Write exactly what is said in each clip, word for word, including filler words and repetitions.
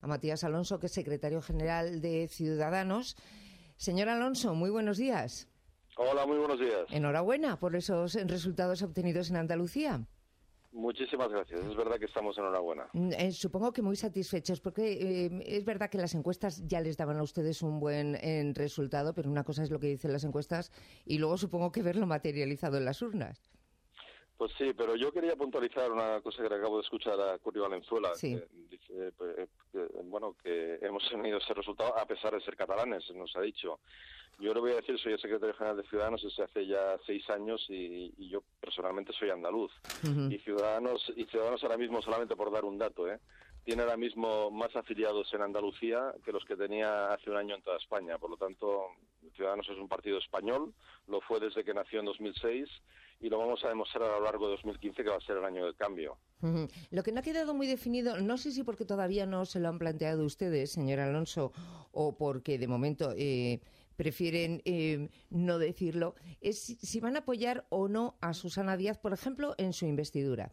Matías Alonso, que es secretario general de Ciudadanos. Señor Alonso, muy buenos días. Hola, muy buenos días. Enhorabuena por esos resultados obtenidos en Andalucía. Muchísimas gracias. Es verdad que estamos enhorabuena. Eh, supongo que muy satisfechos, porque eh, es verdad que las encuestas ya les daban a ustedes un buen eh, resultado, pero una cosa es lo que dicen las encuestas y luego supongo que verlo materializado en las urnas. Pues sí, pero yo quería puntualizar una cosa que acabo de escuchar a Curri Valenzuela, sí. que dice, pues, que, bueno, que hemos tenido ese resultado a pesar de ser catalanes, nos ha dicho. Yo le voy a decir, soy el secretario general de Ciudadanos desde hace ya seis años y, y yo personalmente soy andaluz. Uh-huh. Y Ciudadanos y Ciudadanos ahora mismo, solamente por dar un dato, ¿eh? tiene ahora mismo más afiliados en Andalucía que los que tenía hace un año en toda España. Por lo tanto, Ciudadanos es un partido español, lo fue desde que nació en dos mil seis y lo vamos a demostrar a lo largo de dos mil quince, que va a ser el año del cambio. Uh-huh. Lo que no ha quedado muy definido, no sé si porque todavía no se lo han planteado ustedes, señor Alonso, o porque de momento eh, prefieren eh, no decirlo, es si, si van a apoyar o no a Susana Díaz, por ejemplo, en su investidura.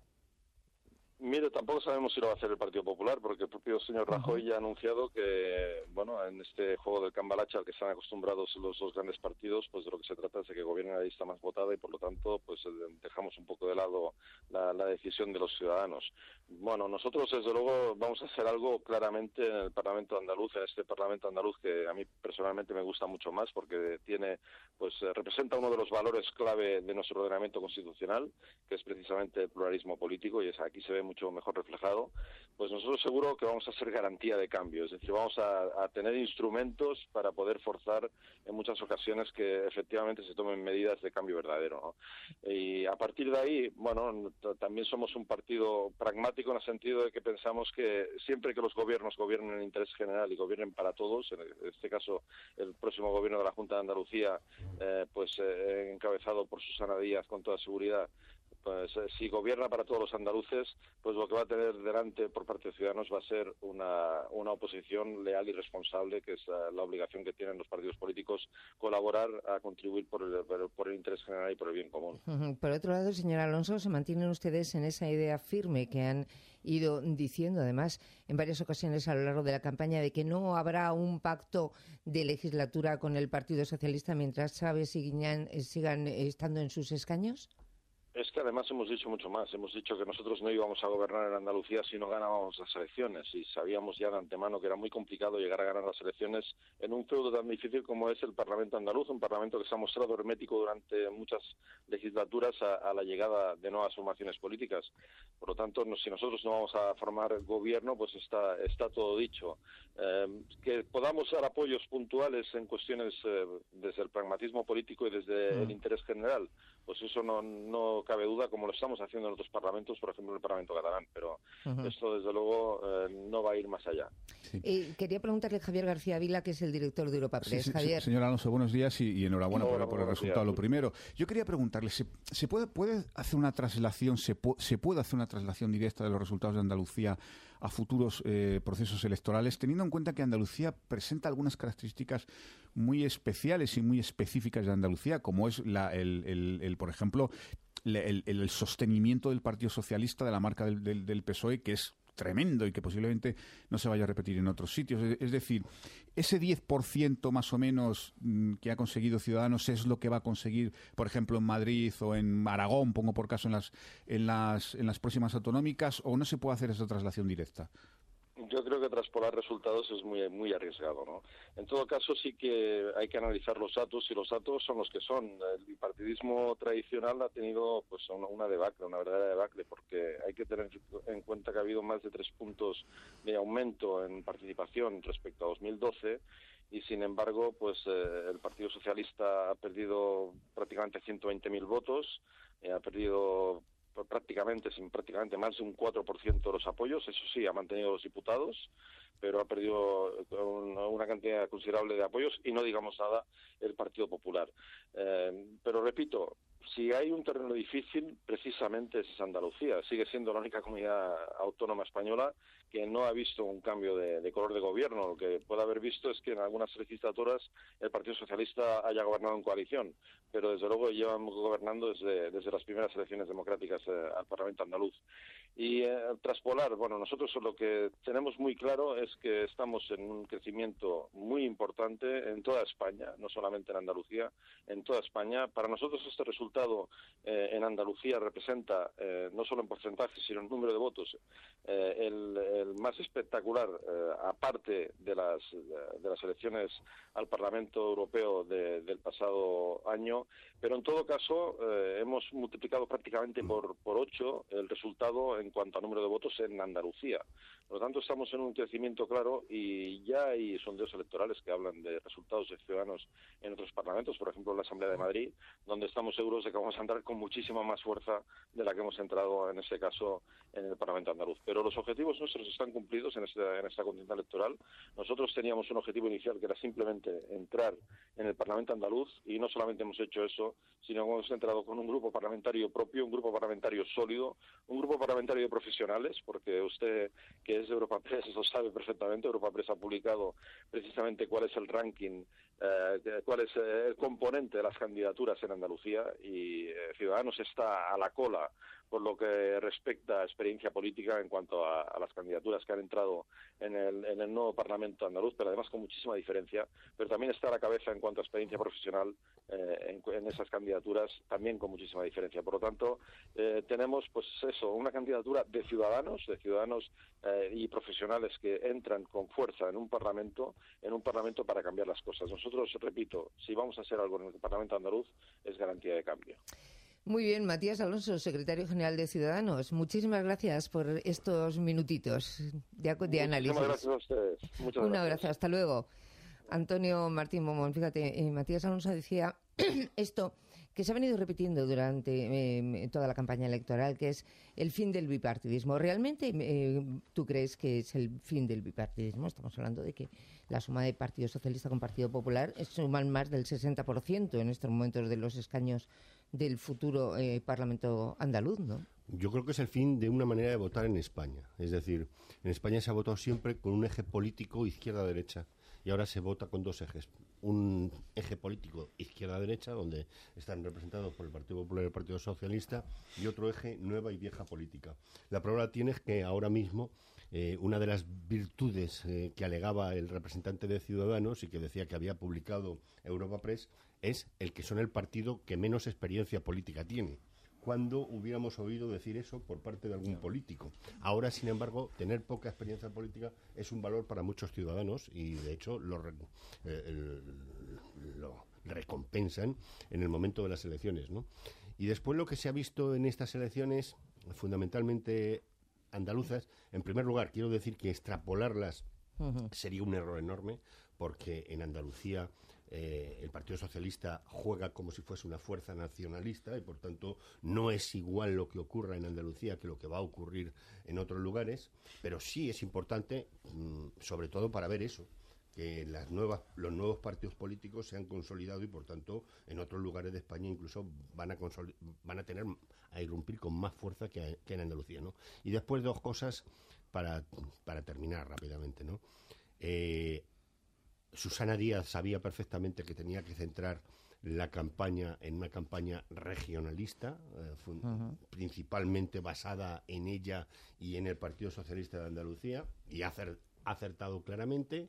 Mire, tampoco sabemos si lo va a hacer el Partido Popular, porque el propio señor Rajoy uh-huh. ya ha anunciado que, bueno, en este juego del cambalache al que están acostumbrados los dos grandes partidos, pues de lo que se trata es de que gobierne la lista más votada y, por lo tanto, pues dejamos un poco de lado la, la decisión de los ciudadanos. Bueno, nosotros, desde luego, vamos a hacer algo claramente en el Parlamento andaluz, en este Parlamento andaluz que a mí personalmente me gusta mucho más, porque tiene, pues representa uno de los valores clave de nuestro ordenamiento constitucional, que es precisamente el pluralismo político, y es, aquí se ve mucho mejor reflejado. Pues nosotros seguro que vamos a ser garantía de cambio, es decir, vamos a, a tener instrumentos para poder forzar en muchas ocasiones que efectivamente se tomen medidas de cambio verdadero, ¿no? Y a partir de ahí, bueno, también somos un partido pragmático en el sentido de que pensamos que siempre que los gobiernos gobiernen en interés general y gobiernen para todos, en este caso el próximo gobierno de la Junta de Andalucía, eh, pues eh, encabezado por Susana Díaz con toda seguridad, pues eh, si gobierna para todos los andaluces, pues lo que va a tener delante por parte de Ciudadanos va a ser una, una oposición leal y responsable, que es uh, la obligación que tienen los partidos políticos, colaborar a contribuir por el, por el interés general y por el bien común. Uh-huh. Por otro lado, señor Alonso, ¿se mantienen ustedes en esa idea firme que han ido diciendo, además, en varias ocasiones a lo largo de la campaña, de que no habrá un pacto de legislatura con el Partido Socialista mientras Chávez y Guiñán sigan estando en sus escaños? Es que además hemos dicho mucho más. Hemos dicho que nosotros no íbamos a gobernar en Andalucía si no ganábamos las elecciones, y sabíamos ya de antemano que era muy complicado llegar a ganar las elecciones en un feudo tan difícil como es el Parlamento andaluz, un Parlamento que se ha mostrado hermético durante muchas legislaturas a, a la llegada de nuevas formaciones políticas. Por lo tanto, no, si nosotros no vamos a formar gobierno, pues está, está todo dicho. Eh, que podamos dar apoyos puntuales en cuestiones eh, desde el pragmatismo político y desde mm. el interés general, pues eso no, no cabe duda, como lo estamos haciendo en otros parlamentos, por ejemplo en el Parlamento catalán, pero uh-huh. esto desde luego eh, no va a ir más allá. Sí. Eh, quería preguntarle a Javier García Vila, que es el director de Europa Press. Sí, sí, Javier. Señor Alonso, buenos días y, y enhorabuena Hola, por, por el resultado. días. Lo primero, yo quería preguntarle, ¿se, se puede, puede hacer una traslación, se, pu- se puede hacer una traslación directa de los resultados de Andalucía a futuros eh, procesos electorales, teniendo en cuenta que Andalucía presenta algunas características muy especiales y muy específicas de Andalucía, como es la, el, el, el, por ejemplo, el, el, el sostenimiento del Partido Socialista, de la marca del, del, del P S O E, que es tremendo y que posiblemente no se vaya a repetir en otros sitios. Es decir, ese diez por ciento más o menos que ha conseguido Ciudadanos es lo que va a conseguir, por ejemplo, en Madrid o en Aragón, pongo por caso, en las, en las, en las próximas autonómicas, ¿o no se puede hacer esa traslación directa? Yo creo que traspolar resultados es muy muy arriesgado, ¿no? En todo caso, sí que hay que analizar los datos, y los datos son los que son. El bipartidismo tradicional ha tenido pues una, una debacle, una verdadera debacle, porque hay que tener en cuenta que ha habido más de tres puntos de aumento en participación respecto a dos mil doce, y sin embargo, pues eh, el Partido Socialista ha perdido prácticamente ciento veinte mil votos, eh, ha perdido prácticamente, sin prácticamente más de un cuatro por ciento de los apoyos. Eso sí, ha mantenido los diputados, pero ha perdido una cantidad considerable de apoyos, y no digamos nada el Partido Popular. Eh, pero repito, si hay un terreno difícil, precisamente es Andalucía. Sigue siendo la única comunidad autónoma española que no ha visto un cambio de, de color de gobierno. Lo que puede haber visto es que en algunas legislaturas el Partido Socialista haya gobernado en coalición, pero desde luego llevan gobernando desde, desde las primeras elecciones democráticas eh, al Parlamento andaluz. Y eh, traspolar, bueno, nosotros lo que tenemos muy claro es que estamos en un crecimiento muy importante en toda España, no solamente en Andalucía, en toda España. Para nosotros este resultado eh, en Andalucía representa, eh, no solo en porcentaje, sino en número de votos, eh, el, el más espectacular, eh, aparte de las, de las elecciones al Parlamento Europeo de, del pasado año, pero en todo caso eh, hemos multiplicado prácticamente por, por ocho el resultado en cuanto a número de votos en Andalucía. Por lo tanto, estamos en un crecimiento claro y ya hay sondeos electorales que hablan de resultados de ciudadanos en otros parlamentos, por ejemplo en la Asamblea de Madrid, donde estamos seguros de que vamos a entrar con muchísima más fuerza de la que hemos entrado en ese caso en el Parlamento andaluz. Pero los objetivos nuestros están cumplidos en esta, en esta contienda electoral. Nosotros teníamos un objetivo inicial que era simplemente entrar en el Parlamento andaluz y no solamente hemos hecho eso, sino que hemos entrado con un grupo parlamentario propio, un grupo parlamentario sólido, un grupo parlamentario de profesionales, porque usted que es de Europa Press lo sabe perfectamente. Europa Press ha publicado precisamente cuál es el ranking, eh, cuál es el componente de las candidaturas en Andalucía y eh, Ciudadanos está a la cola por lo que respecta a experiencia política en cuanto a, a las candidaturas que han entrado en el, en el nuevo Parlamento andaluz, pero además con muchísima diferencia, pero también está a la cabeza en cuanto a experiencia profesional eh, en, en esas candidaturas, también con muchísima diferencia. Por lo tanto, eh, tenemos pues eso, una candidatura de ciudadanos, de ciudadanos eh, y profesionales que entran con fuerza en un Parlamento, en un Parlamento para cambiar las cosas. Nosotros, repito, si vamos a hacer algo en el Parlamento andaluz, es garantía de cambio. Muy bien, Matías Alonso, secretario general de Ciudadanos. Muchísimas gracias por estos minutitos de, de análisis. Muchísimas gracias a ustedes. Muchas Un gracias. abrazo, hasta luego. Antonio Martín Momón, fíjate, eh, Matías Alonso decía esto que se ha venido repitiendo durante eh, toda la campaña electoral, que es el fin del bipartidismo. ¿Realmente eh, tú crees que es el fin del bipartidismo? Estamos hablando de que la suma de Partido Socialista con Partido Popular suman más del sesenta por ciento en estos momentos de los escaños del futuro eh, Parlamento andaluz, ¿no? Yo creo que es el fin de una manera de votar en España. Es decir, en España se ha votado siempre con un eje político izquierda-derecha y ahora se vota con dos ejes. Un eje político izquierda-derecha, donde están representados por el Partido Popular y el Partido Socialista, y otro eje nueva y vieja política. La prueba tiene es que ahora mismo eh, una de las virtudes eh, que alegaba el representante de Ciudadanos y que decía que había publicado Europa Press es el que son el partido que menos experiencia política tiene. ¿Cuándo hubiéramos oído decir eso por parte de algún político? Ahora, sin embargo, tener poca experiencia política es un valor para muchos ciudadanos y, de hecho, lo, eh, el, lo recompensan en el momento de las elecciones, ¿no? Y después lo que se ha visto en estas elecciones, fundamentalmente andaluzas, en primer lugar, quiero decir que extrapolarlas uh-huh. sería un error enorme, porque en Andalucía Eh, el Partido Socialista juega como si fuese una fuerza nacionalista y por tanto no es igual lo que ocurra en Andalucía que lo que va a ocurrir en otros lugares, pero sí es importante, mmm, sobre todo para ver eso, que las nuevas, los nuevos partidos políticos se han consolidado y por tanto en otros lugares de España incluso van a, consoli- van a tener a irrumpir con más fuerza que, que en Andalucía, ¿no? Y después dos cosas para, para terminar rápidamente, ¿no? Eh, Susana Díaz sabía perfectamente que tenía que centrar la campaña en una campaña regionalista, eh, fun- uh-huh. principalmente basada en ella y en el Partido Socialista de Andalucía, y ha acer- acertado claramente,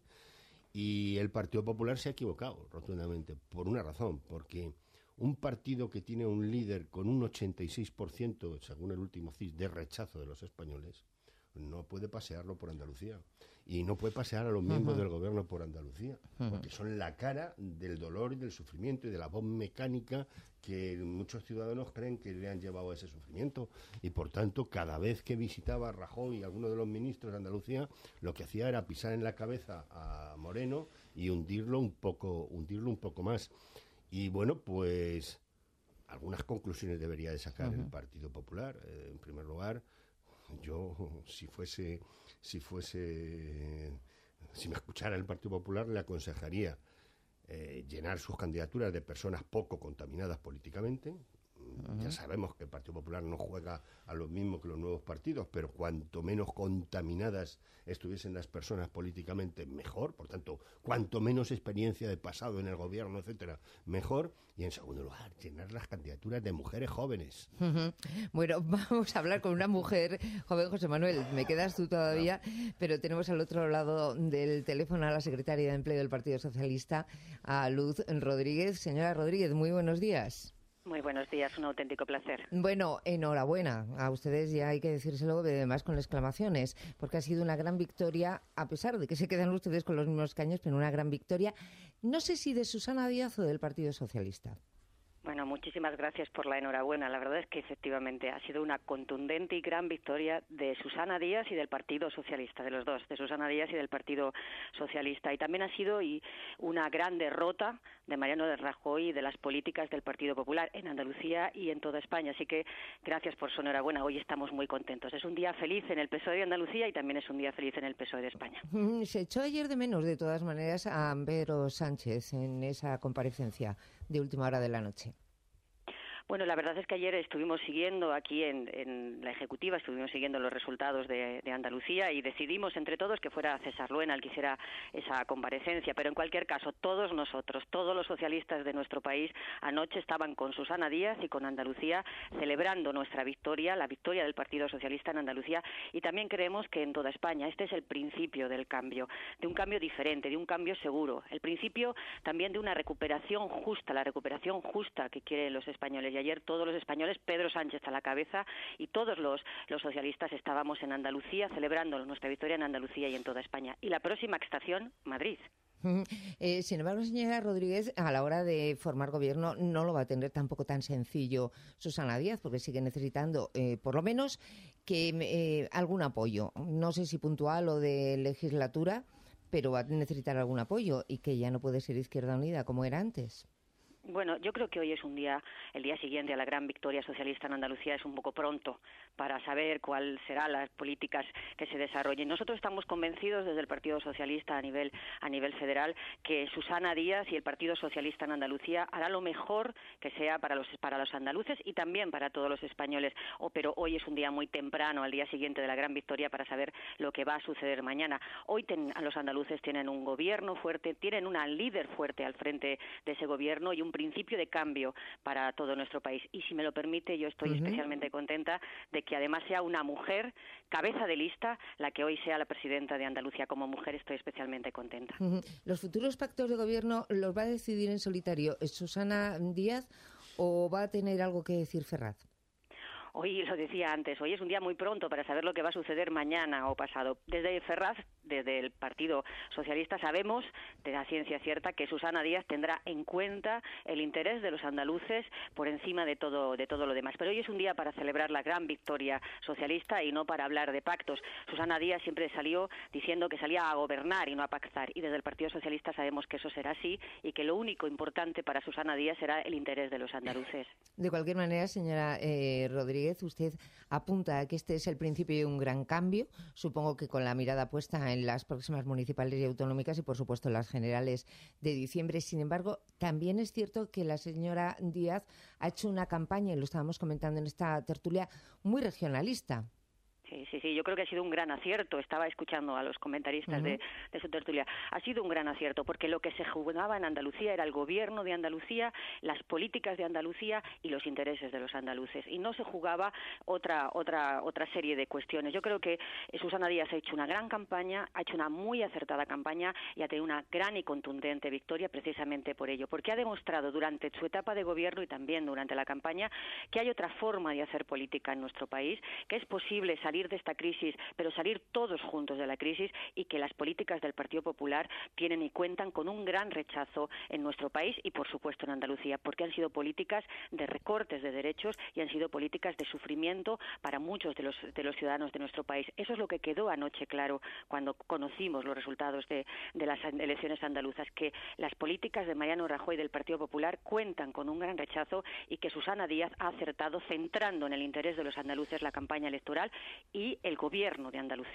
y el Partido Popular se ha equivocado rotundamente, por una razón, porque un partido que tiene un líder con un ochenta y seis por ciento, según el último C I S, de rechazo de los españoles, no puede pasearlo por Andalucía. Y no puede pasear a los miembros uh-huh. del gobierno por Andalucía, uh-huh. porque son la cara del dolor y del sufrimiento y de la voz mecánica que muchos ciudadanos creen que le han llevado a ese sufrimiento. Y por tanto, cada vez que visitaba a Rajoy y alguno de los ministros de Andalucía, lo que hacía era pisar en la cabeza a Moreno y hundirlo un poco, hundirlo un poco más. Y bueno, pues algunas conclusiones debería de sacar uh-huh. el Partido Popular. Eh, en primer lugar, yo, si fuese, si fuese, si me escuchara el Partido Popular, le aconsejaría eh, llenar sus candidaturas de personas poco contaminadas políticamente. Uh-huh. Ya sabemos que el Partido Popular no juega a lo mismo que los nuevos partidos, pero cuanto menos contaminadas estuviesen las personas políticamente, mejor. Por tanto, cuanto menos experiencia de pasado en el gobierno, etcétera, mejor. Y en segundo lugar, llenar las candidaturas de mujeres jóvenes. Uh-huh. Bueno, vamos a hablar con una mujer joven, José Manuel. Me quedas tú todavía, no. Pero tenemos al otro lado del teléfono a la secretaria de Empleo del Partido Socialista, a Luz Rodríguez. Señora Rodríguez, muy buenos días. Muy buenos días, un auténtico placer. Bueno, enhorabuena a ustedes, ya hay que decírselo, además con exclamaciones, porque ha sido una gran victoria, a pesar de que se quedan ustedes con los mismos caños, pero una gran victoria, no sé si de Susana Díaz o del Partido Socialista. Bueno, muchísimas gracias por la enhorabuena. La verdad es que efectivamente ha sido una contundente y gran victoria de Susana Díaz y del Partido Socialista, de los dos, de Susana Díaz y del Partido Socialista. Y también ha sido y una gran derrota de Mariano de Rajoy y de las políticas del Partido Popular en Andalucía y en toda España. Así que gracias por su enhorabuena. Hoy estamos muy contentos. Es un día feliz en el P S O E de Andalucía y también es un día feliz en el P S O E de España. Se echó ayer de menos, de todas maneras, a Pedro Sánchez en esa comparecencia de última hora de la noche. Bueno, la verdad es que ayer estuvimos siguiendo aquí en, en la Ejecutiva, estuvimos siguiendo los resultados de, de Andalucía y decidimos entre todos que fuera César Luena el que hiciera esa comparecencia. Pero en cualquier caso, todos nosotros, todos los socialistas de nuestro país, anoche estaban con Susana Díaz y con Andalucía celebrando nuestra victoria, la victoria del Partido Socialista en Andalucía, y también creemos que en toda España. Este es el principio del cambio, de un cambio diferente, de un cambio seguro. El principio también de una recuperación justa, la recuperación justa que quieren los españoles. Y ayer todos los españoles, Pedro Sánchez a la cabeza, y todos los, los socialistas estábamos en Andalucía celebrando nuestra victoria en Andalucía y en toda España. Y la próxima estación, Madrid. Eh, sin embargo, señora Rodríguez, a la hora de formar gobierno no lo va a tener tampoco tan sencillo Susana Díaz, porque sigue necesitando, eh, por lo menos, que eh, algún apoyo. No sé si puntual o de legislatura, pero va a necesitar algún apoyo y que ya no puede ser Izquierda Unida como era antes. Bueno, yo creo que hoy es un día, el día siguiente a la gran victoria socialista en Andalucía, es un poco pronto para saber cuáles serán las políticas que se desarrollen. Nosotros estamos convencidos desde el Partido Socialista a nivel a nivel federal que Susana Díaz y el Partido Socialista en Andalucía hará lo mejor que sea para los para los andaluces y también para todos los españoles. Oh, pero hoy es un día muy temprano, al día siguiente de la gran victoria, para saber lo que va a suceder mañana. Hoy ten, los andaluces tienen un gobierno fuerte, tienen una líder fuerte al frente de ese gobierno y un principio de cambio para todo nuestro país. Y si me lo permite, yo estoy uh-huh. especialmente contenta de que además sea una mujer, cabeza de lista, la que hoy sea la presidenta de Andalucía. Como mujer estoy especialmente contenta. Uh-huh. ¿Los futuros pactos de gobierno los va a decidir en solitario Susana Díaz o va a tener algo que decir Ferraz? Hoy lo decía antes, hoy es un día muy pronto para saber lo que va a suceder mañana o pasado. Desde Ferraz, desde el Partido Socialista, sabemos de la ciencia cierta que Susana Díaz tendrá en cuenta el interés de los andaluces por encima de todo de todo lo demás. Pero hoy es un día para celebrar la gran victoria socialista y no para hablar de pactos. Susana Díaz siempre salió diciendo que salía a gobernar y no a pactar. Y desde el Partido Socialista sabemos que eso será así y que lo único importante para Susana Díaz será el interés de los andaluces. De cualquier manera, señora eh, Rodríguez, usted apunta a que este es el principio de un gran cambio, supongo que con la mirada puesta en las próximas municipales y autonómicas y, por supuesto, en las generales de diciembre. Sin embargo, también es cierto que la señora Díaz ha hecho una campaña, y lo estábamos comentando en esta tertulia, muy regionalista. Sí, sí, sí, yo creo que ha sido un gran acierto. Estaba escuchando a los comentaristas uh-huh. de, de su tertulia. Ha sido un gran acierto porque lo que se jugaba en Andalucía era el gobierno de Andalucía, las políticas de Andalucía y los intereses de los andaluces. Y no se jugaba otra otra otra serie de cuestiones. Yo creo que Susana Díaz ha hecho una gran campaña, ha hecho una muy acertada campaña y ha tenido una gran y contundente victoria precisamente por ello. Porque ha demostrado durante su etapa de gobierno y también durante la campaña que hay otra forma de hacer política en nuestro país, que es posible salir de esta crisis, pero salir todos juntos de la crisis y que las políticas del Partido Popular tienen y cuentan con un gran rechazo en nuestro país y, por supuesto, en Andalucía, porque han sido políticas de recortes de derechos y han sido políticas de sufrimiento para muchos de los, de los ciudadanos de nuestro país. Eso es lo que quedó anoche claro cuando conocimos los resultados de, de las elecciones andaluzas, que las políticas de Mariano Rajoy del Partido Popular cuentan con un gran rechazo y que Susana Díaz ha acertado centrando en el interés de los andaluces la campaña electoral y el gobierno de Andalucía.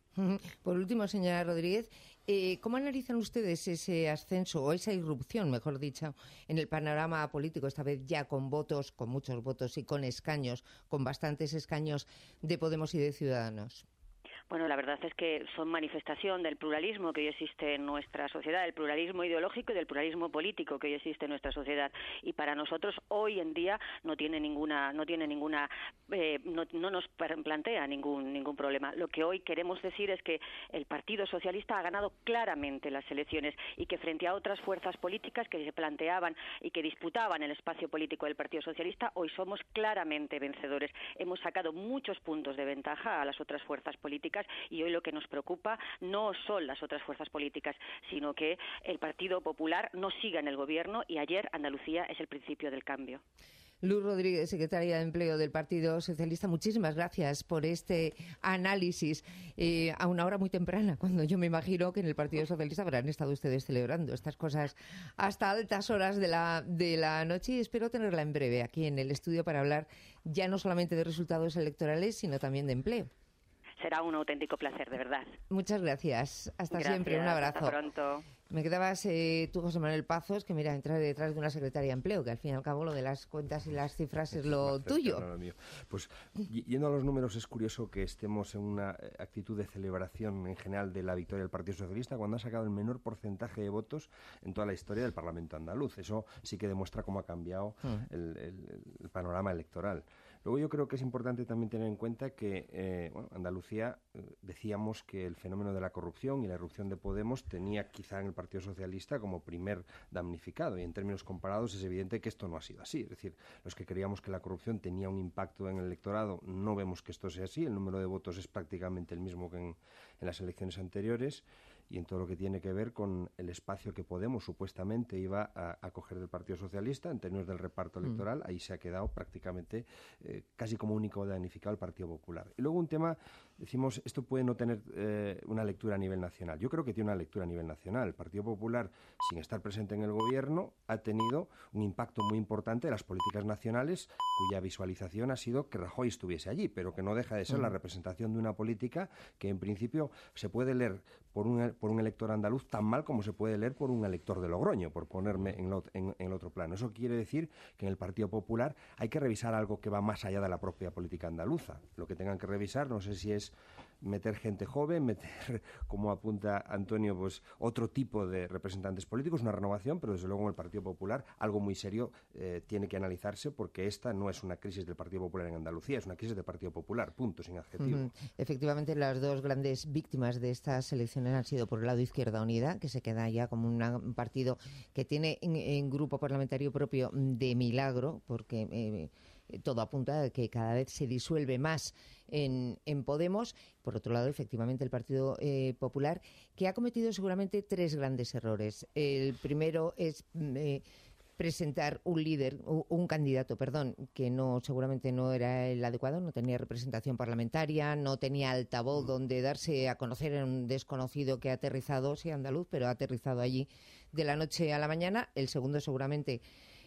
Por último, señora Rodríguez, eh, ¿cómo analizan ustedes ese ascenso o esa irrupción, mejor dicho, en el panorama político, esta vez ya con votos, con muchos votos y con escaños, con bastantes escaños de Podemos y de Ciudadanos? Bueno, la verdad es que son manifestación del pluralismo que hoy existe en nuestra sociedad, del pluralismo ideológico y del pluralismo político que hoy existe en nuestra sociedad. Y para nosotros hoy en día no tiene ninguna, no tiene ninguna, eh, no, no nos plantea ningún ningún problema. Lo que hoy queremos decir es que el Partido Socialista ha ganado claramente las elecciones y que frente a otras fuerzas políticas que se planteaban y que disputaban el espacio político del Partido Socialista, hoy somos claramente vencedores. Hemos sacado muchos puntos de ventaja a las otras fuerzas políticas. Y hoy lo que nos preocupa no son las otras fuerzas políticas, sino que el Partido Popular no siga en el gobierno y ayer Andalucía es el principio del cambio. Luz Rodríguez, secretaria de Empleo del Partido Socialista, muchísimas gracias por este análisis eh, a una hora muy temprana, cuando yo me imagino que en el Partido Socialista habrán estado ustedes celebrando estas cosas hasta altas horas de la, de la noche, y espero tenerla en breve aquí en el estudio para hablar ya no solamente de resultados electorales, sino también de empleo. Será un auténtico placer, de verdad. Muchas gracias. Hasta gracias, siempre. Un abrazo. Hasta pronto. Me quedabas eh, tú, José Manuel Pazos, que mira, entrar detrás de una secretaria de empleo, que al fin y al cabo lo de las cuentas y las cifras es lo tuyo. Lo mío. Pues yendo a los números, es curioso que estemos en una actitud de celebración en general de la victoria del Partido Socialista cuando ha sacado el menor porcentaje de votos en toda la historia del Parlamento andaluz. Eso sí que demuestra cómo ha cambiado mm. el, el, el panorama electoral. Luego yo creo que es importante también tener en cuenta que eh, bueno, Andalucía, eh, decíamos que el fenómeno de la corrupción y la irrupción de Podemos tenía quizá en el Partido Socialista como primer damnificado, y en términos comparados es evidente que esto no ha sido así. Es decir, los que creíamos que la corrupción tenía un impacto en el electorado no vemos que esto sea así. El número de votos es prácticamente el mismo que en, en las elecciones anteriores, y en todo lo que tiene que ver con el espacio que Podemos supuestamente iba a, a coger del Partido Socialista en términos del reparto electoral, mm. ahí se ha quedado prácticamente eh, casi como único damnificado el Partido Popular. Y luego un tema, decimos, esto puede no tener eh, una lectura a nivel nacional. Yo creo que tiene una lectura a nivel nacional. El Partido Popular, sin estar presente en el gobierno, ha tenido un impacto muy importante en las políticas nacionales, cuya visualización ha sido que Rajoy estuviese allí, pero que no deja de ser mm. la representación de una política que en principio se puede leer por un, por un elector andaluz tan mal como se puede leer por un elector de Logroño, por ponerme en, lo, en, en el otro plano. Eso quiere decir que en el Partido Popular hay que revisar algo que va más allá de la propia política andaluza. Lo que tengan que revisar, no sé si es meter gente joven, meter, como apunta Antonio, pues otro tipo de representantes políticos, una renovación, pero desde luego en el Partido Popular algo muy serio eh, tiene que analizarse, porque esta no es una crisis del Partido Popular en Andalucía, es una crisis del Partido Popular, punto, sin adjetivo. Uh-huh. Efectivamente, las dos grandes víctimas de estas elecciones han sido por el lado Izquierda Unida, que se queda ya como una, un partido que tiene en, en grupo parlamentario propio de milagro, porque eh, todo apunta a que cada vez se disuelve más en, en Podemos. Por otro lado, efectivamente, el Partido eh, Popular, que ha cometido seguramente tres grandes errores. El primero es eh, presentar un líder, un candidato, perdón, que no seguramente no era el adecuado, no tenía representación parlamentaria, no tenía altavoz donde darse a conocer. En un desconocido que ha aterrizado, sí, andaluz, pero ha aterrizado allí de la noche a la mañana. El segundo, seguramente,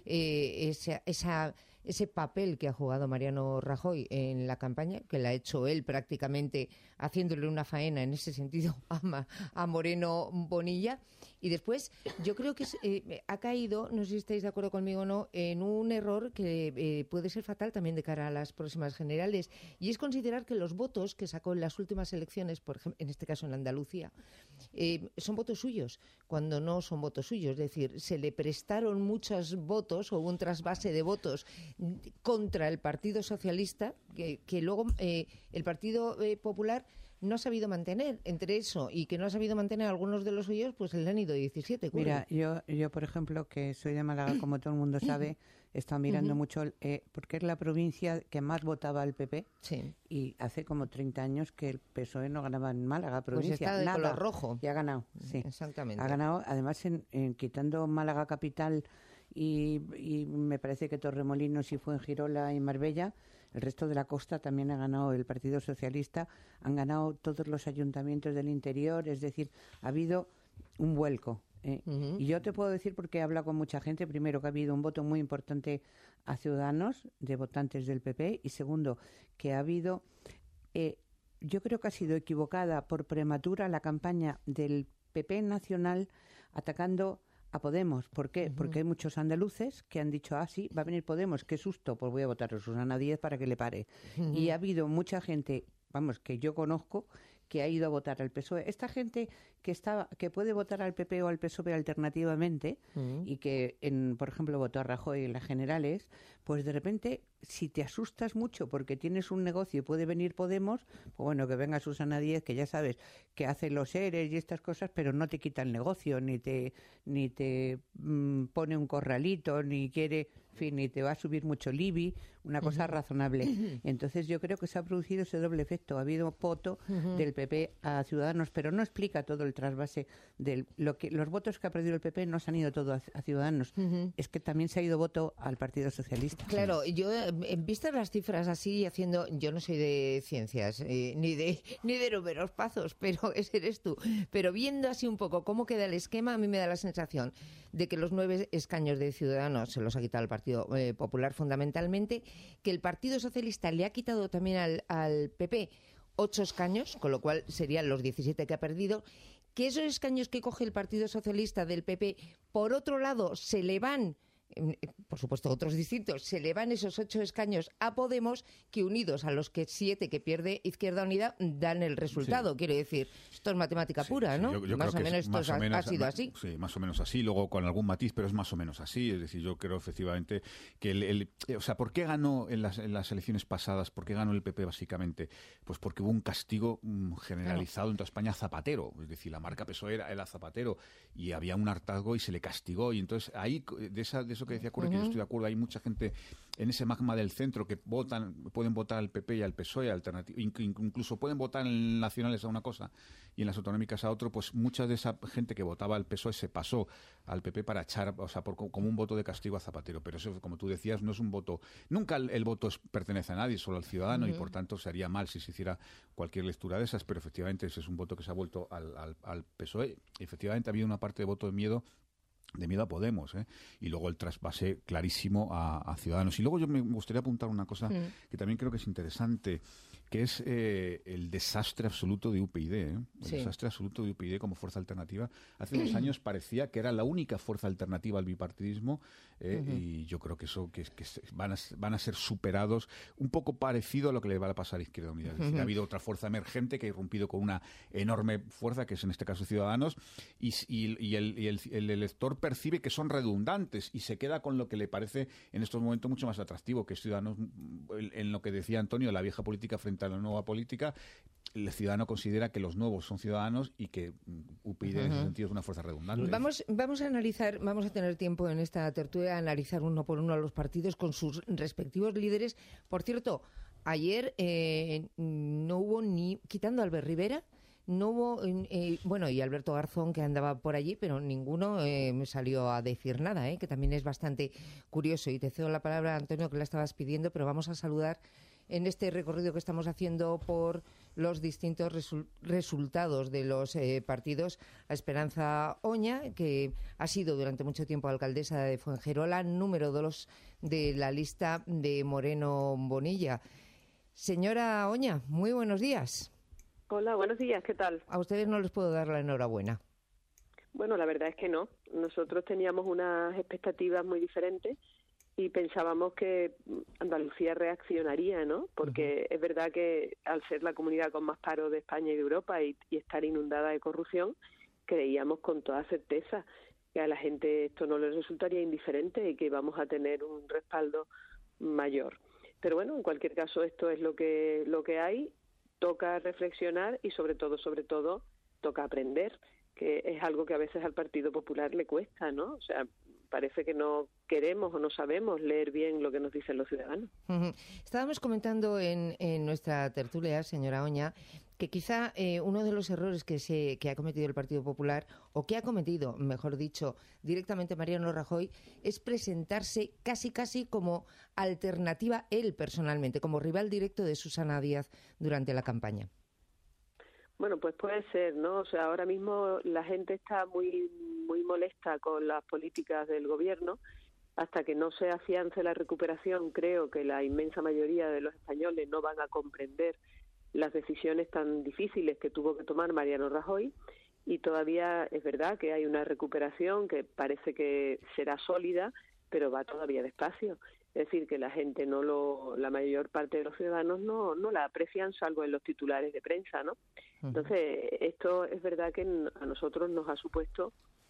eh, esa, esa ese papel que ha jugado Mariano Rajoy en la campaña, que la ha hecho él prácticamente haciéndole una faena en ese sentido a, a Moreno Bonilla. Y después, yo creo que eh, ha caído, no sé si estáis de acuerdo conmigo o no, en un error que eh, puede ser fatal también de cara a las próximas generales, y es considerar que los votos que sacó en las últimas elecciones, por ejemplo, en este caso en Andalucía, eh, son votos suyos, cuando no son votos suyos. Es decir, se le prestaron muchos votos o un trasvase de votos contra el Partido Socialista, que, que luego eh, el Partido eh, Popular no ha sabido mantener. Entre eso y que no ha sabido mantener algunos de los suyos, pues le han ido diecisiete. ¿Cuál? Mira, yo, yo, por ejemplo, que soy de Málaga, como todo el mundo sabe, he estado mirando uh-huh. mucho, eh, porque es la provincia que más votaba el P P, sí. y hace como treinta años que el P S O E no ganaba en Málaga, provincia. Pues está de nada. color rojo. Y ha ganado, sí. Exactamente. Ha ganado, además, en, en quitando Málaga capital y, y me parece que Torremolinos y Fuengirola y Marbella, el resto de la costa también ha ganado el Partido Socialista, han ganado todos los ayuntamientos del interior, es decir, ha habido un vuelco. ¿eh? Uh-huh. Y yo te puedo decir, porque he hablado con mucha gente, primero, que ha habido un voto muy importante a Ciudadanos, de votantes del P P, y segundo, que ha habido... Eh, yo creo que ha sido equivocada por prematura la campaña del P P nacional atacando a Podemos. ¿Por qué? Uh-huh. Porque hay muchos andaluces que han dicho, ah, sí, va a venir Podemos, qué susto, pues voy a votar a Susana Díez para que le pare. Uh-huh. Y ha habido mucha gente, vamos, que yo conozco, que ha ido a votar al P S O E. Esta gente que está, que puede votar al P P o al P S O E alternativamente uh-huh. y que, en, por ejemplo, votó a Rajoy en las generales, pues de repente, si te asustas mucho porque tienes un negocio y puede venir Podemos, pues bueno, que venga Susana Díez, que ya sabes que hace los E R Es y estas cosas, pero no te quita el negocio, ni te ni te mmm, pone un corralito, ni quiere, en fin, ni te va a subir mucho el I B I, una cosa uh-huh. razonable. Entonces yo creo que se ha producido ese doble efecto. Ha habido voto uh-huh. del P P a Ciudadanos, pero no explica todo el trasvase de lo que los votos que ha perdido el P P no se han ido todos a, a Ciudadanos. Uh-huh. Es que también se ha ido voto al Partido Socialista. Claro, yo en vistas las cifras así, haciendo, yo no soy de ciencias, eh, ni de ni de números pazos, pero ese eres tú. Pero viendo así un poco cómo queda el esquema, a mí me da la sensación de que los nueve escaños de Ciudadanos se los ha quitado el Partido eh, Popular fundamentalmente, que el Partido Socialista le ha quitado también al, al P P ocho escaños, con lo cual serían los diecisiete que ha perdido, que esos escaños que coge el Partido Socialista del P P, por otro lado, se le van, por supuesto otros distintos, se le van esos ocho escaños a Podemos, que unidos a los que siete que pierde Izquierda Unida dan el resultado. Sí. Quiero decir, esto es matemática sí, pura, ¿no? Sí, yo, yo más o menos esto más ha, o menos, ha sido así. Sí, más o menos así, luego con algún matiz, pero es más o menos así. Es decir, yo creo efectivamente que el, el o sea, ¿por qué ganó en las, en las elecciones pasadas? ¿Por qué ganó el P P básicamente? Pues porque hubo un castigo mmm, generalizado claro. en toda España a Zapatero. Es decir, la marca P S O E era, era Zapatero y había un hartazgo y se le castigó. Y entonces ahí, de, esa, de eso que decía Curre, uh-huh. que yo estoy de acuerdo, hay mucha gente en ese magma del centro que votan, pueden votar al P P y al P S O E, alternativo, incluso pueden votar en nacionales a una cosa y en las autonómicas a otro. Pues mucha de esa gente que votaba al P S O E se pasó al P P para echar, o sea, por, como un voto de castigo a Zapatero. Pero eso, como tú decías, no es un voto, nunca el, el voto es, pertenece a nadie, solo al ciudadano, uh-huh. y por tanto se haría mal si se hiciera cualquier lectura de esas, pero efectivamente ese es un voto que se ha vuelto al, al, al P S O E. Efectivamente había una parte de voto de miedo de miedo a Podemos, ¿eh? Y luego el trasvase clarísimo a, a Ciudadanos. Y luego yo me gustaría apuntar una cosa mm. que también creo que es interesante, que es eh, el desastre absoluto de U P yD, ¿eh? El sí. desastre absoluto de U P yD como fuerza alternativa. Hace unos años parecía que era la única fuerza alternativa al bipartidismo, eh, uh-huh. y yo creo que eso que, que van, a, van a ser superados, un poco parecido a lo que le va a pasar a Izquierda Unida. Es decir, uh-huh. ha habido otra fuerza emergente que ha irrumpido con una enorme fuerza, que es en este caso Ciudadanos, y, y, y, el, y el, el elector percibe que son redundantes y se queda con lo que le parece en estos momentos mucho más atractivo, que es Ciudadanos, en lo que decía Antonio, la vieja política frente a la nueva política. El ciudadano considera que los nuevos son ciudadanos y que U P yD uh-huh. en ese sentido es una fuerza redundante. Vamos, vamos a analizar, vamos a tener tiempo en esta tertulia a analizar uno por uno a los partidos con sus respectivos líderes. Por cierto, ayer eh, no hubo ni, quitando a Albert Rivera, no hubo, eh, bueno, y Alberto Garzón, que andaba por allí, pero ninguno eh, me salió a decir nada, eh, que también es bastante curioso. Y te cedo la palabra, Antonio, que la estabas pidiendo, pero vamos a saludar en este recorrido que estamos haciendo por los distintos resu- resultados de los eh, partidos a Esperanza Oña, que ha sido durante mucho tiempo alcaldesa de Fuengirola, número dos de la lista de Moreno Bonilla. Señora Oña, muy buenos días. Hola, buenos días, ¿qué tal? A ustedes no les puedo dar la enhorabuena. Bueno, la verdad es que no. Nosotros teníamos unas expectativas muy diferentes y pensábamos que Andalucía reaccionaría, ¿no? Porque uh-huh. es verdad que al ser la comunidad con más paro de España y de Europa y, y estar inundada de corrupción, creíamos con toda certeza que a la gente esto no le resultaría indiferente y que íbamos a tener un respaldo mayor. Pero bueno, en cualquier caso esto es lo que lo que hay. Toca reflexionar y sobre todo, sobre todo, toca aprender, que es algo que a veces al Partido Popular le cuesta, ¿no? O sea, parece que no queremos o no sabemos leer bien lo que nos dicen los ciudadanos. Uh-huh. Estábamos comentando en, en nuestra tertulia, señora Oña, que quizá eh, uno de los errores que se que ha cometido el Partido Popular, o que ha cometido, mejor dicho, directamente Mariano Rajoy, es presentarse casi casi como alternativa él personalmente, como rival directo de Susana Díaz durante la campaña. Bueno, pues puede ser, ¿no? O sea, ahora mismo la gente está muy muy molesta con las políticas del gobierno. Hasta que no se afiance la recuperación, creo que la inmensa mayoría de los españoles no van a comprender las decisiones tan difíciles que tuvo que tomar Mariano Rajoy, y todavía es verdad que hay una recuperación que parece que será sólida, pero va todavía despacio. Es decir, que la gente no lo, la mayor parte de los ciudadanos no, no la aprecian, salvo en los titulares de prensa, ¿no? Entonces, esto es verdad que a nosotros nos ha supuesto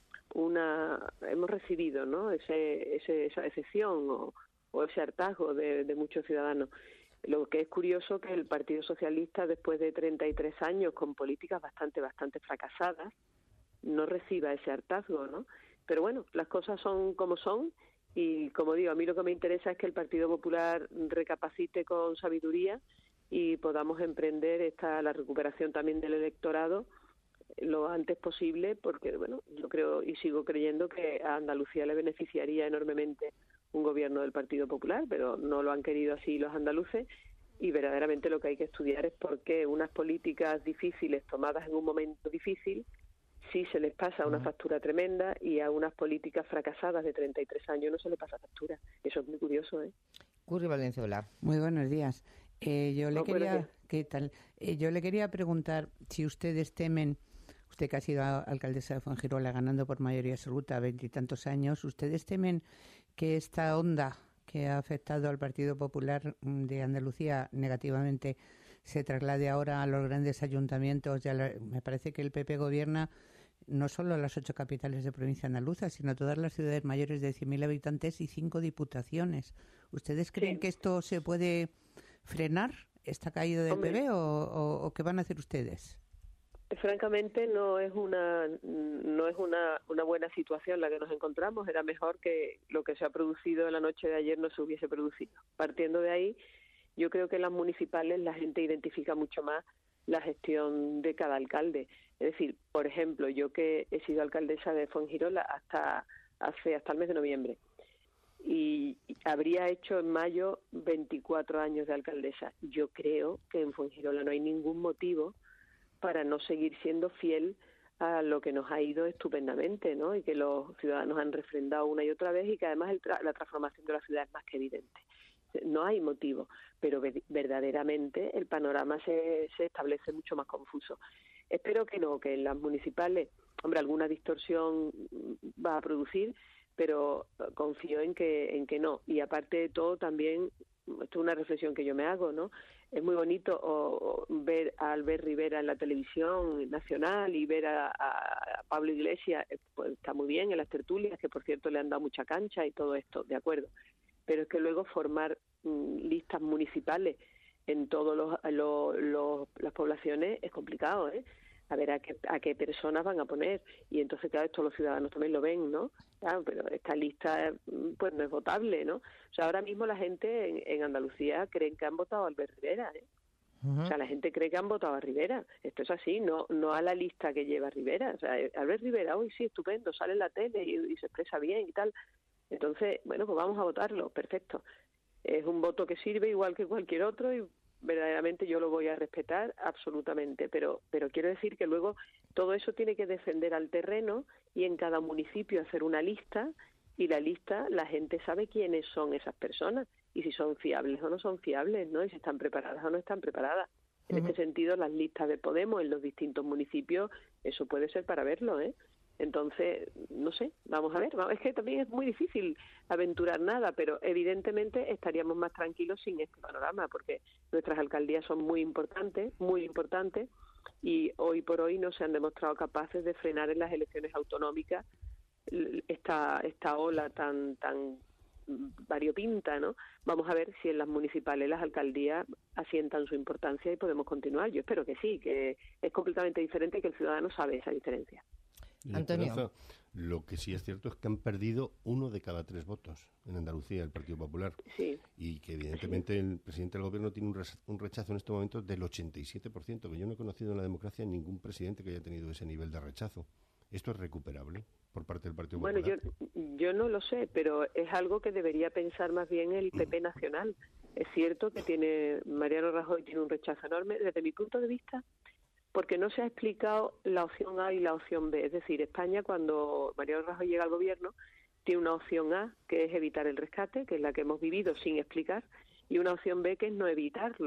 una, hemos recibido, ¿no? Ese, ese, esa decepción o, o ese hartazgo de, de muchos ciudadanos. Lo que es curioso que el Partido Socialista, después de treinta y tres años con políticas bastante, bastante fracasadas, no reciba ese hartazgo, ¿no? Pero bueno, las cosas son como son. Y como digo, a mí lo que me interesa es que el Partido Popular recapacite con sabiduría y podamos emprender esta la recuperación también del electorado lo antes posible, porque bueno, yo creo y sigo creyendo que a Andalucía le beneficiaría enormemente un gobierno del Partido Popular, pero no lo han querido así los andaluces, y verdaderamente lo que hay que estudiar es por qué unas políticas difíciles tomadas en un momento difícil sí se les pasa una factura tremenda y a unas políticas fracasadas de treinta y tres años no se les pasa factura. Eso es muy curioso, ¿eh? Curri Valenzuela. Muy buenos días. Eh, yo le Oh, quería, buenos días. ¿qué tal? Eh, yo le quería preguntar si ustedes temen, usted que ha sido alcaldesa de Fuengirola ganando por mayoría absoluta veintitantos años, ¿ustedes temen que esta onda que ha afectado al Partido Popular de Andalucía negativamente se traslade ahora a los grandes ayuntamientos? Ya la, me parece que el P P gobierna no solo las ocho capitales de provincia andaluza, sino todas las ciudades mayores de cien mil habitantes y cinco diputaciones. ¿Ustedes creen Sí. que esto se puede frenar, esta caída del Hombre. P B, o, o, o qué van a hacer ustedes? Francamente no es una no es una, una buena situación la que nos encontramos. Era mejor que lo que se ha producido en la noche de ayer no se hubiese producido. Partiendo de ahí, yo creo que en las municipales la gente identifica mucho más la gestión de cada alcalde. Es decir, por ejemplo, yo que he sido alcaldesa de Fuengirola hasta hace hasta el mes de noviembre y habría hecho en mayo veinticuatro años de alcaldesa. Yo creo que en Fuengirola no hay ningún motivo para no seguir siendo fiel a lo que nos ha ido estupendamente, ¿no? Y que los ciudadanos han refrendado una y otra vez, y que además el tra- la transformación de la ciudad es más que evidente. No hay motivo, pero ve- verdaderamente el panorama se, se establece mucho más confuso. Espero que no, que en las municipales, hombre, alguna distorsión va a producir, pero confío en que en que no. Y aparte de todo, también, esto es una reflexión que yo me hago, ¿no? Es muy bonito o, o ver a Albert Rivera en la televisión nacional y ver a, a Pablo Iglesias, pues está muy bien en las tertulias, que por cierto le han dado mucha cancha y todo esto, de acuerdo. Pero es que luego formar mmm, listas municipales en todas los, los, las poblaciones es complicado, ¿eh? A ver a qué, a qué personas van a poner. Y entonces, claro, esto los ciudadanos también lo ven, ¿no? Claro, pero esta lista pues no es votable, ¿no? O sea, ahora mismo la gente en, en Andalucía creen que han votado a Albert Rivera, ¿eh? Uh-huh. O sea, la gente cree que han votado a Rivera. Esto es así, no no a la lista que lleva Rivera. O sea, Albert Rivera, hoy sí, estupendo, sale en la tele y, y se expresa bien y tal. Entonces, bueno, pues vamos a votarlo, perfecto. Es un voto que sirve igual que cualquier otro y verdaderamente yo lo voy a respetar absolutamente, pero pero quiero decir que luego todo eso tiene que descender al terreno y en cada municipio hacer una lista, y la lista la gente sabe quiénes son esas personas y si son fiables o no son fiables, ¿no? Y si están preparadas o no están preparadas. En uh-huh. este sentido, las listas de Podemos en los distintos municipios, eso puede ser para verlo, ¿eh? Entonces, no sé, vamos a ver. Es que también es muy difícil aventurar nada, pero evidentemente estaríamos más tranquilos sin este panorama, porque nuestras alcaldías son muy importantes, muy importantes, y hoy por hoy no se han demostrado capaces de frenar en las elecciones autonómicas esta esta ola tan tan variopinta, ¿no? Vamos a ver si en las municipales las alcaldías asientan su importancia y podemos continuar. Yo espero que sí, que es completamente diferente y que el ciudadano sabe esa diferencia. Antonio. Esperanza, lo que sí es cierto es que han perdido uno de cada tres votos en Andalucía, el Partido Popular. Sí. Y que evidentemente sí. El presidente del gobierno tiene un rechazo en este momento del ochenta y siete por ciento, que yo no he conocido en la democracia ningún presidente que haya tenido ese nivel de rechazo. ¿Esto es recuperable por parte del Partido bueno, Popular? Bueno, yo, yo no lo sé, pero es algo que debería pensar más bien el P P nacional. Es cierto que tiene Mariano Rajoy tiene un rechazo enorme. Desde mi punto de vista, porque no se ha explicado la opción A y la opción B. Es decir, España, cuando Mariano Rajoy llega al gobierno, tiene una opción A, que es evitar el rescate, que es la que hemos vivido sin explicar, y una opción B, que es no evitarlo.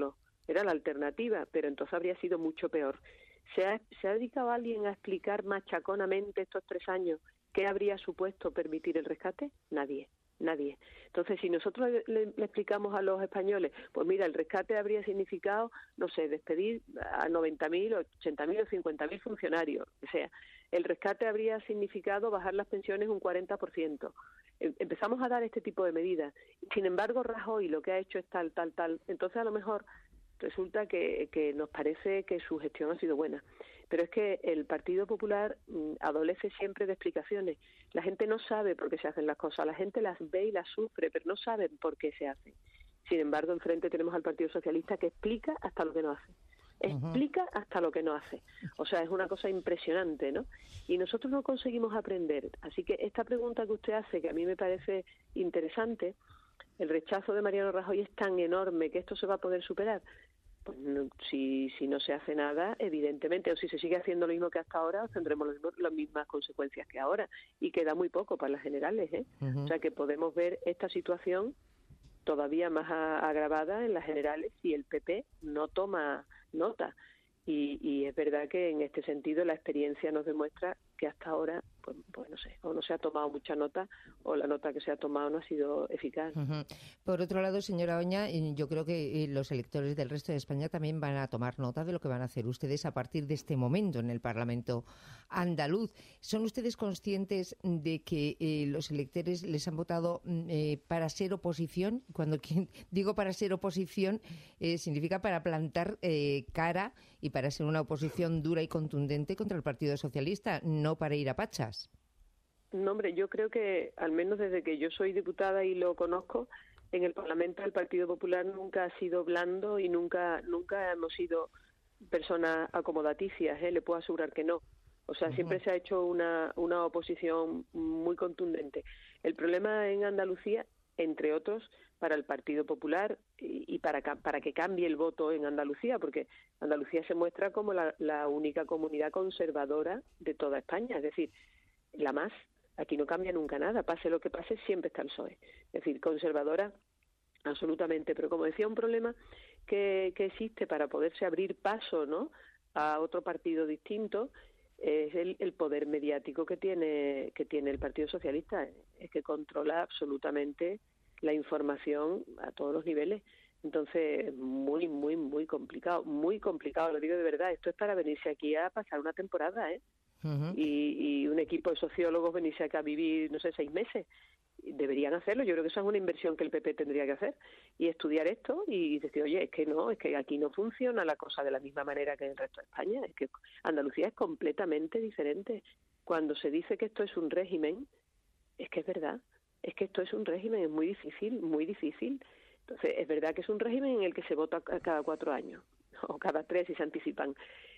era la alternativa, pero entonces habría sido mucho peor. ¿Se ha, ¿Se ha dedicado alguien a explicar machaconamente estos tres años qué habría supuesto permitir el rescate? Nadie. Nadie. Entonces, si nosotros le, le explicamos a los españoles, pues mira, el rescate habría significado, no sé, despedir a noventa mil, ochenta mil o cincuenta mil funcionarios, o sea, el rescate habría significado bajar las pensiones un cuarenta por ciento. Empezamos a dar este tipo de medidas. Sin embargo, Rajoy lo que ha hecho es tal, tal, tal. Entonces, a lo mejor resulta que, que nos parece que su gestión ha sido buena. Pero es que el Partido Popular mmm, adolece siempre de explicaciones. La gente no sabe por qué se hacen las cosas, la gente las ve y las sufre, pero no saben por qué se hacen. Sin embargo, enfrente tenemos al Partido Socialista que explica hasta lo que no hace. Explica uh-huh. hasta lo que no hace. O sea, es una cosa impresionante, ¿no? Y nosotros no conseguimos aprender. Así que esta pregunta que usted hace, que a mí me parece interesante, el rechazo de Mariano Rajoy es tan enorme que esto se va a poder superar. Pues no, si, si no se hace nada, evidentemente, o si se sigue haciendo lo mismo que hasta ahora, tendremos los mismos, las mismas consecuencias que ahora, y queda muy poco para las generales, ¿eh? Uh-huh. O sea que podemos ver esta situación todavía más a, agravada en las generales si el P P no toma nota. Y, y es verdad que en este sentido la experiencia nos demuestra que hasta ahora, pues, pues no sé, o no se ha tomado mucha nota o la nota que se ha tomado no ha sido eficaz. Uh-huh. Por otro lado, señora Oña, yo creo que los electores del resto de España también van a tomar nota de lo que van a hacer ustedes a partir de este momento en el Parlamento andaluz. ¿Son ustedes conscientes de que eh, los electores les han votado eh, para ser oposición? Cuando digo para ser oposición, eh, significa para plantar eh, cara y para ser una oposición dura y contundente contra el Partido Socialista, no para ir a pachas. No, hombre, yo creo que, al menos desde que yo soy diputada y lo conozco, en el Parlamento el Partido Popular nunca ha sido blando y nunca nunca hemos sido personas acomodaticias, ¿eh? Le puedo asegurar que no. O sea, uh-huh. siempre se ha hecho una, una oposición muy contundente. El problema en Andalucía, entre otros, para el Partido Popular y, y para, para que cambie el voto en Andalucía, porque Andalucía se muestra como la, la única comunidad conservadora de toda España, es decir, la más. Aquí no cambia nunca nada, pase lo que pase, siempre está el P S O E. Es decir, conservadora absolutamente. Pero como decía, un problema que, que existe para poderse abrir paso, ¿no?, a otro partido distinto es el, el poder mediático que tiene que tiene el Partido Socialista. Es que controla absolutamente la información a todos los niveles. Entonces, muy, muy, muy complicado, muy complicado, lo digo de verdad. Esto es para venirse aquí a pasar una temporada, ¿eh? Uh-huh. Y, y un equipo de sociólogos venirse acá a vivir, no sé, seis meses. Deberían hacerlo. Yo creo que eso es una inversión que el P P tendría que hacer y estudiar esto y decir, oye, es que no, es que aquí no funciona la cosa de la misma manera que en el resto de España. Es que Andalucía es completamente diferente. Cuando se dice que esto es un régimen, es que es verdad. Es que esto es un régimen, es muy difícil, muy difícil. Entonces, es verdad que es un régimen en el que se vota cada cuatro años o cada tres si se anticipan.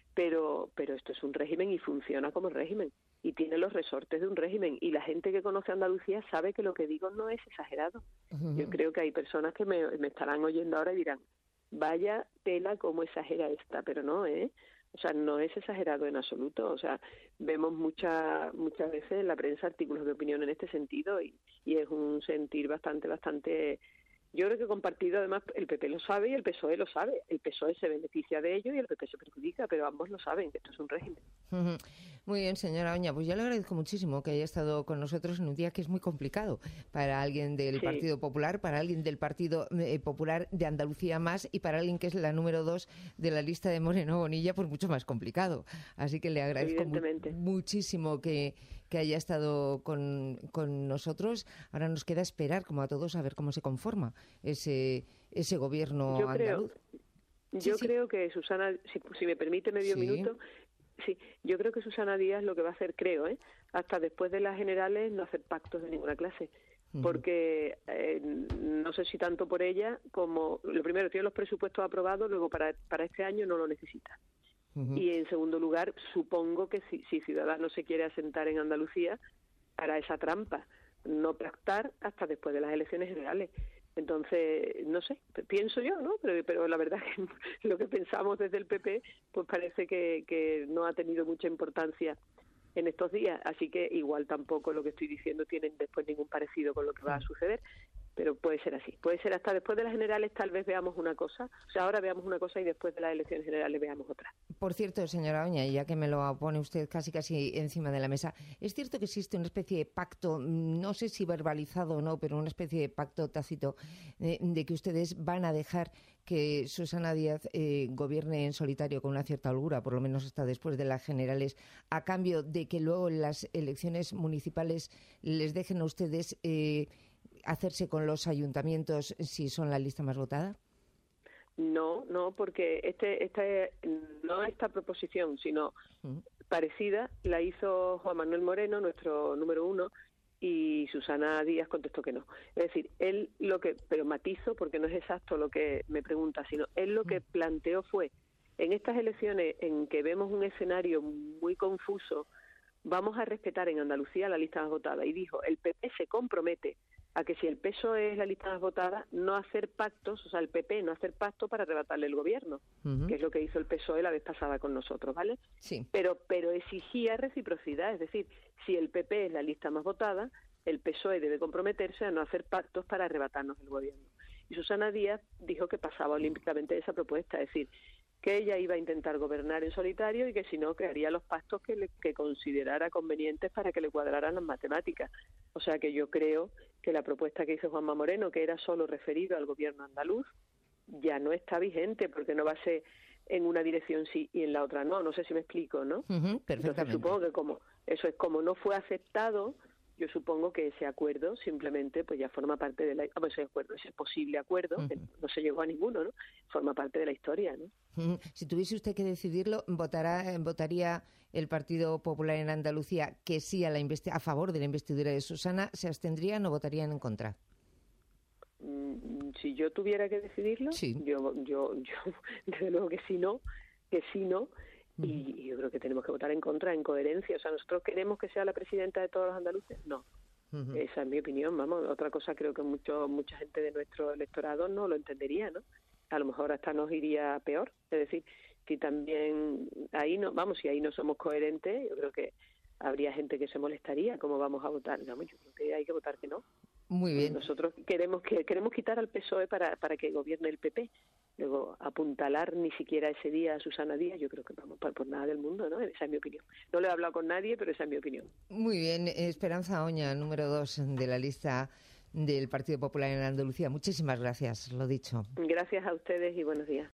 Pero, pero esto es un régimen y funciona como régimen y tiene los resortes de un régimen y la gente que conoce Andalucía sabe que lo que digo no es exagerado. Uh-huh. Yo creo que hay personas que me, me estarán oyendo ahora y dirán, vaya tela cómo exagera esta, pero no, ¿eh? O sea, no es exagerado en absoluto. O sea, vemos mucha, muchas veces en la prensa artículos de opinión en este sentido y, y es un sentir bastante, bastante... Yo creo que compartido, además, el P P lo sabe y el P S O E lo sabe. El P S O E se beneficia de ello y el P P se perjudica, pero ambos lo saben, que esto es un régimen. Uh-huh. Muy bien, señora Oña, pues yo le agradezco muchísimo que haya estado con nosotros en un día que es muy complicado para alguien del sí. Partido Popular, para alguien del Partido eh, Popular de Andalucía más y para alguien que es la número dos de la lista de Moreno Bonilla, pues mucho más complicado. Así que le agradezco mu- muchísimo que... que haya estado con, con nosotros. Ahora nos queda esperar, como a todos, a ver cómo se conforma ese ese gobierno yo andaluz. Creo, yo sí, creo sí. que Susana, si, si me permite medio sí. minuto, sí, yo creo que Susana Díaz lo que va a hacer, creo, ¿eh? hasta después de las generales, no hacer pactos de ninguna clase. Uh-huh. Porque eh, no sé si tanto por ella como, lo primero, tiene los presupuestos aprobados, luego para, para este año no lo necesita. Uh-huh. Y en segundo lugar, supongo que si, si Ciudadanos se quiere asentar en Andalucía, hará esa trampa, no pactar hasta después de las elecciones generales. Entonces, no sé, pienso yo, ¿no? Pero, pero la verdad es que lo que pensamos desde el P P, pues parece que, que no ha tenido mucha importancia en estos días, así que igual tampoco lo que estoy diciendo tiene después ningún parecido con lo que va a suceder. pero puede ser así. Puede ser hasta después de las generales tal vez veamos una cosa, o sea, ahora veamos una cosa y después de las elecciones generales veamos otra. Por cierto, señora Oña, ya que me lo pone usted casi casi encima de la mesa, ¿es cierto que existe una especie de pacto, no sé si verbalizado o no, pero una especie de pacto tácito de, de que ustedes van a dejar que Susana Díaz eh, gobierne en solitario con una cierta holgura, por lo menos hasta después de las generales, a cambio de que luego en las elecciones municipales les dejen a ustedes eh, hacerse con los ayuntamientos si son la lista más votada? No, no, porque este, este, no esta proposición, sino uh-huh. parecida, la hizo Juan Manuel Moreno, nuestro número uno, y Susana Díaz contestó que no. Es decir, él lo que, pero matizo porque no es exacto lo que me pregunta, sino él lo que planteó fue, en estas elecciones en que vemos un escenario muy confuso, vamos a respetar en Andalucía la lista más votada. Y dijo, el P P se compromete a que si el P S O E es la lista más votada, no hacer pactos, o sea, el P P no hacer pacto para arrebatarle el gobierno, uh-huh. que es lo que hizo el P S O E la vez pasada con nosotros, ¿vale? Sí. Pero, pero exigía reciprocidad, es decir, si el P P es la lista más votada, el P S O E debe comprometerse a no hacer pactos para arrebatarnos el gobierno. Y Susana Díaz dijo que pasaba olímpicamente de esa propuesta, es decir, que ella iba a intentar gobernar en solitario y que si no, que haría los pactos que, le, que considerara convenientes para que le cuadraran las matemáticas. O sea que yo creo que la propuesta que hizo Juanma Moreno, que era solo referido al gobierno andaluz, ya no está vigente, porque no va a ser en una dirección sí y en la otra no. No sé si me explico, ¿no? Uh-huh, perfectamente. Entonces supongo que como eso es como no fue aceptado, yo supongo que ese acuerdo simplemente pues ya forma parte de la ah, pues ese acuerdo, ese posible acuerdo, uh-huh. que no se llegó a ninguno, ¿no? Forma parte de la historia, ¿no? Uh-huh. Si tuviese usted que decidirlo, votará votaría el Partido Popular en Andalucía que sí a la investi- a favor de la investidura de Susana, ¿se abstendrían o votarían en contra? Mm, si yo tuviera que decidirlo, sí. yo yo yo desde luego que sí no, que sí no. Y yo creo que tenemos que votar en contra, en coherencia. O sea, ¿nosotros queremos que sea la presidenta de todos los andaluces? No. Uh-huh. Esa es mi opinión, vamos. Otra cosa creo que mucho mucha gente de nuestro electorado no lo entendería, ¿no? A lo mejor hasta nos iría peor. Es decir, si también ahí no, vamos, si ahí no somos coherentes, yo creo que habría gente que se molestaría. ¿Cómo vamos a votar? No, yo creo que hay que votar que no. Muy bien. Nosotros queremos que queremos quitar al P S O E para, para que gobierne el P P. Luego, apuntalar ni siquiera ese día a Susana Díaz, yo creo que vamos por, por nada del mundo, ¿no? Esa es mi opinión. No le he hablado con nadie, pero esa es mi opinión. Muy bien. Esperanza Oña, número dos de la lista del Partido Popular en Andalucía. Muchísimas gracias, lo dicho. Gracias a ustedes y buenos días.